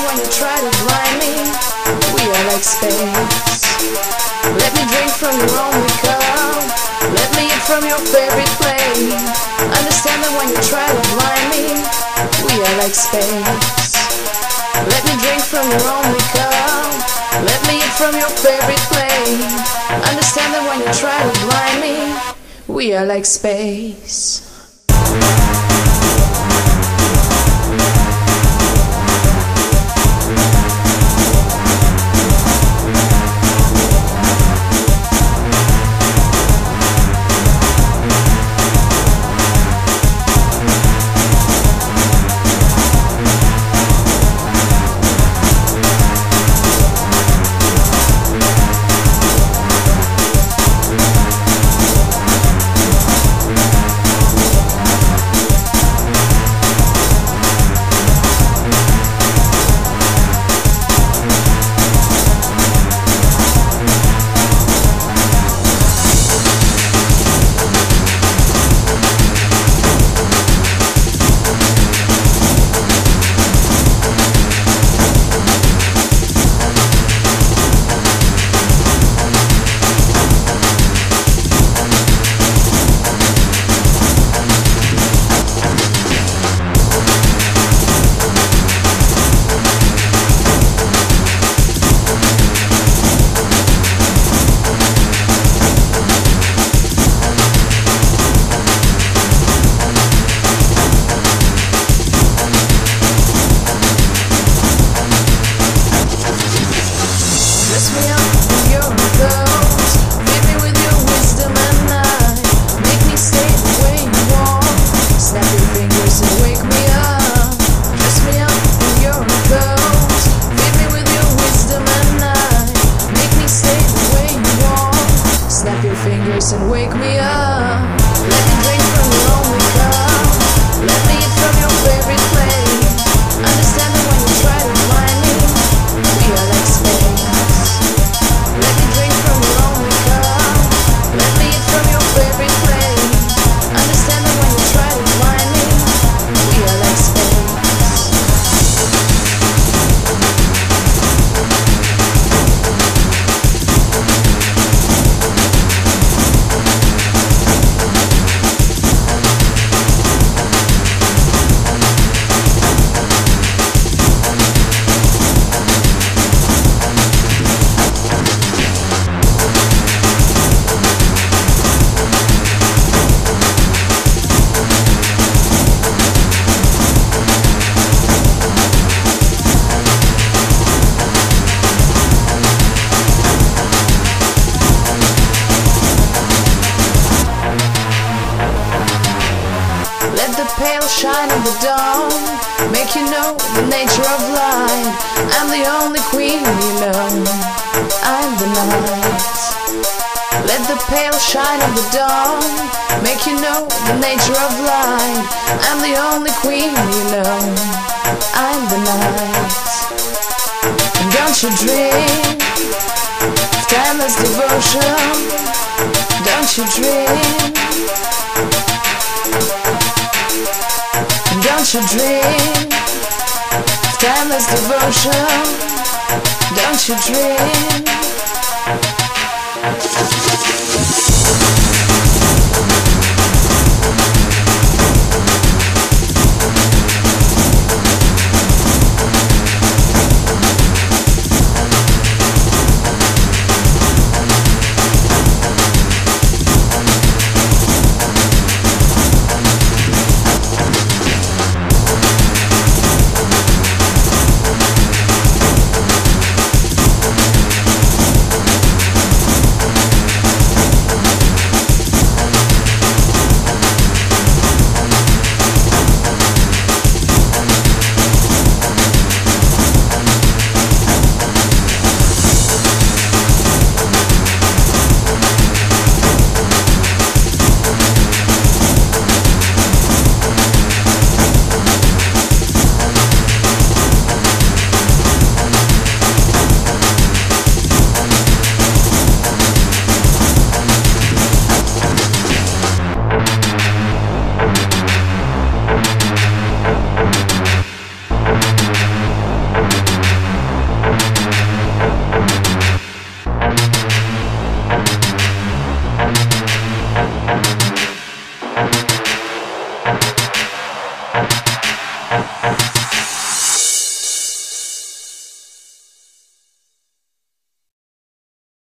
when you try to blind me. We are like space. Let me drink from your only cup. Let me eat from your favorite plate. Understand that when you try to blind me, we are like space. Let me drink from your only cup. Let me eat from your favorite plate. Understand that when you try to blind me, we are like space. And wake me up. Let me drink from your only cup. Let me eat from your favorite plate. Understand that when you try to blind me, we are like space. Let me drink from your only cup. Let me eat from your favorite plate. Understand that when you try to blind me, we are like space. Let the pale shine of the dawn make you know the nature of light. I'm the only queen you know, I'm the night. Let the pale shine of the dawn make you know the nature of light. I'm the only queen you know, I'm the night. And don't you dream of timeless devotion? Don't you dream? Don't you dream of timeless devotion? Don't you dream?